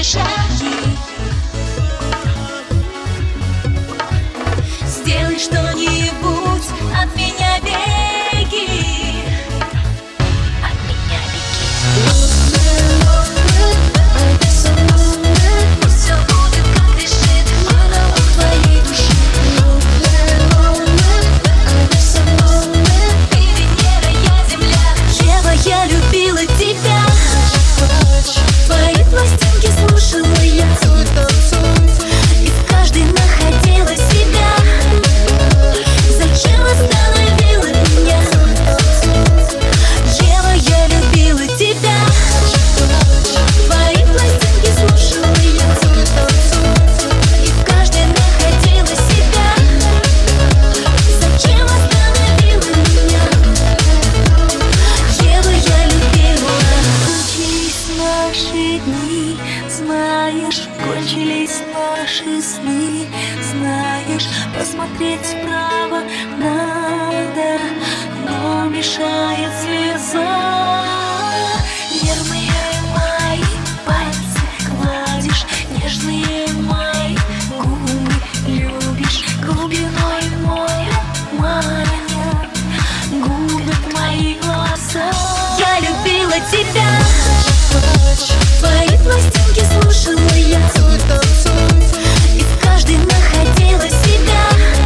твои шаги. Сделай что-нибудь, от меня беги. От меня беги. Все будет, как решит твоей души. Ты Венера, я Земля. Ева, я любила тебя. Твои пластинки слушала я, и в каждой находила себя. Зачем остановила меня? Ева, я любила тебя. Твои пластинки слушала я, и в каждой находила себя. Зачем остановила меня? Ева, я любила. Кончились наши дни, знаешь, кончились наши сны, знаешь, посмотреть вправо надо, но мешает слеза. Нервные мои пальцы гладишь, нежные мои губы любишь, глубиной моря маня губят мои глаза. Я любила тебя. Твои пластинки слушала я, и в каждой находила себя.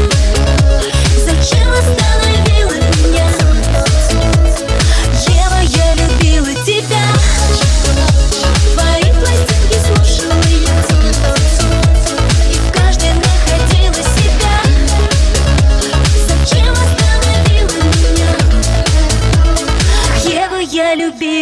Зачем остановила меня? Ева, я любила тебя. Твои пластинки слушала я, и в каждой находила себя. Зачем остановила меня? Ева, я любила.